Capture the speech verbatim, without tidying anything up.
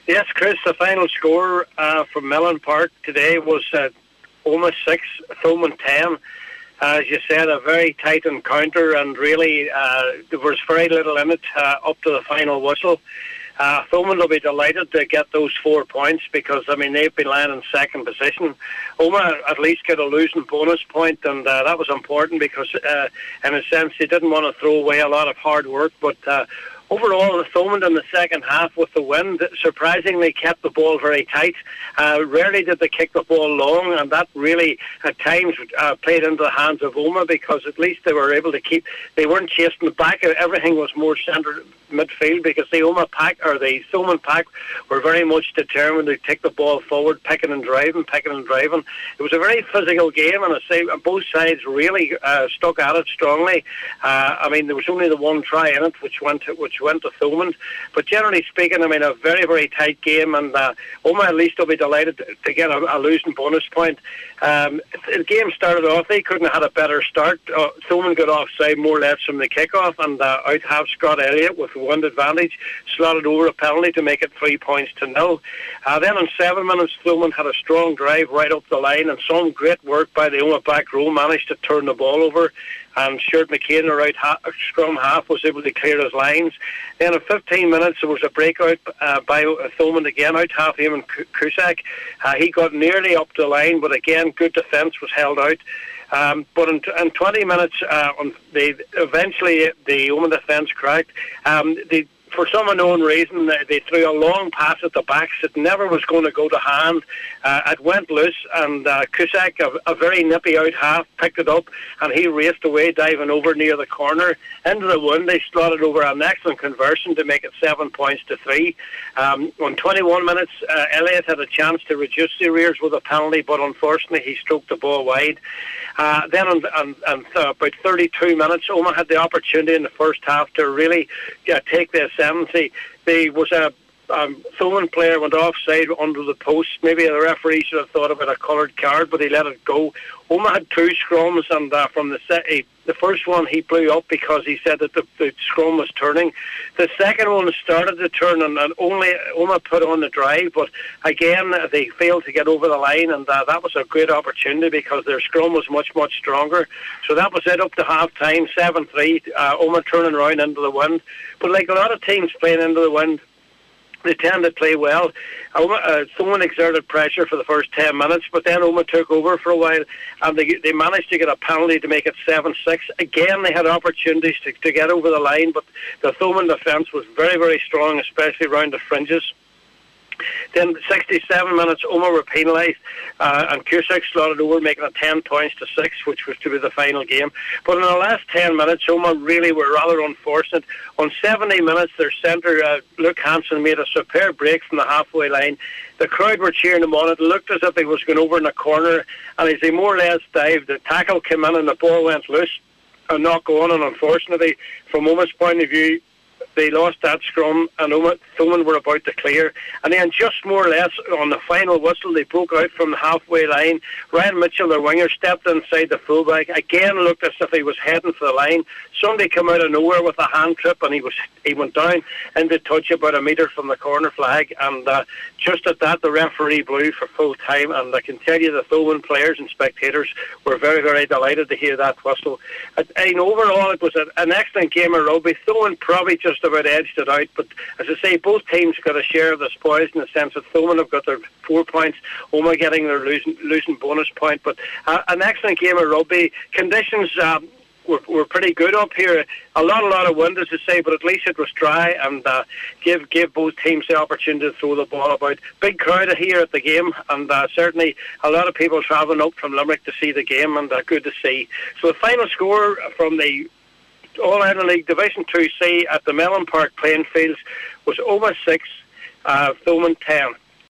Yes, Chris, the final score uh, from Mellon Park today was uh, Omagh six, Thomond ten. Uh, as you said, a very tight encounter, and really uh, there was very little in it uh, up to the final whistle. Uh, Thomond will be delighted to get those four points because, I mean, they've been lying in second position. Omagh at least get a losing bonus point, and uh, that was important because, uh, in a sense, they didn't want to throw away a lot of hard work. But uh, overall, Thomond in the second half with the wind surprisingly kept the ball very tight. Uh, rarely did they kick the ball long, and that really at times uh, played into the hands of Omagh because at least they were able to keep, they weren't chasing it back. Everything was more centred midfield because the Omagh pack, or the Thomond pack, were very much determined to take the ball forward, picking and driving, picking and driving. It was a very physical game, and I say both sides really uh, stuck at it strongly. Uh, I mean, there was only the one try in it, which went to, which went to Thomond. But generally speaking, I mean, a very, very tight game, and uh, Omagh at least will be delighted to get a, a losing bonus point. Um, the game started off, they couldn't have had a better start. Uh, Thomond got offside more or less from the kickoff, and uh, out half Scott Elliott with one advantage, slotted over a penalty to make it three points to nil. Uh, then in seven minutes, Thomond had a strong drive right up the line, and some great work by the Omagh back row, managed to turn the ball over. And Stuart McCain, around half, scrum half, was able to clear his lines. Then in fifteen minutes, there was a breakout uh, by Thomond again, out half him and Cusack. Uh, he got nearly up the line, but again, good defence was held out. Um, but in, in twenty minutes, uh, on they eventually the Omagh defence cracked. Um, they, for some unknown reason, they threw a long pass at the backs. It never was going to go to hand. Uh, it went loose, and uh, Cusack, a, a very nippy out half, picked it up, and he raced away, diving over near the corner into the wind. They slotted over an excellent conversion to make it seven points to three. Um, on twenty-one minutes, uh, Elliott had a chance to reduce the arrears with a penalty, but unfortunately he stroked the ball wide. Uh, then on, on, on uh, about thirty-two minutes, Omagh had the opportunity in the first half to really uh, take the ascendancy. There was a um, Thomond player went offside under the post. Maybe the referee should have thought about a coloured card, but he let it go. Omagh had two scrums, and uh, from the set, he, the first one he blew up because he said that the, the scrum was turning. The second one started to turn, and, and only Omagh put on the drive, but again they failed to get over the line, and uh, that was a great opportunity because their scrum was much, much stronger. So that was it up to half time, seven three, uh, Omagh turning around into the wind. But like a lot of teams playing into the wind, they tend to play well. Uh, someone exerted pressure for the first ten minutes, but then Omagh took over for a while, and they, they managed to get a penalty to make it seven six. Again, they had opportunities to, to get over the line, but the Thomond defence was very, very strong, especially around the fringes. Then sixty-seven minutes, Omagh were penalised, uh, and Cusack slotted over, making it ten points to six, which was to be the final game. But in the last ten minutes, Omagh really were rather unfortunate. On seventy minutes, their centre, uh, Luke Hansen, made a superb break from the halfway line. The crowd were cheering him on. It looked as if he was going over in a corner, and as he more or less dived, the tackle came in and the ball went loose and not going. And unfortunately, from Omagh's point of view, they lost that scrum, and Thomond were about to clear. And then just more or less on the final whistle, they broke out from the halfway line. Ryan Mitchell, their winger, stepped inside the fullback. Again, looked as if he was heading for the line. Somebody came out of nowhere with a hand trip, and he was he went down into touch about a metre from the corner flag. And uh, just at that, the referee blew for full time. And I can tell you the Thomond players and spectators were very, very delighted to hear that whistle. And overall, it was an excellent game of rugby. Thomond probably just about edged it out, but as I say, both teams got a share of the spoils in the sense that Thomond have got their four points, Omagh getting their losing, losing bonus point. But uh, an excellent game of rugby. Conditions um, were, were pretty good up here. A lot, a lot of wind, as I say, but at least it was dry, and uh, give give both teams the opportunity to throw the ball about. Big crowd here at the game, and uh, certainly a lot of people travelling up from Limerick to see the game, and uh, good to see. So the final score from the All-Ireland League Division two C at the Mellon Park playing fields was Omagh six, uh, Thomond ten.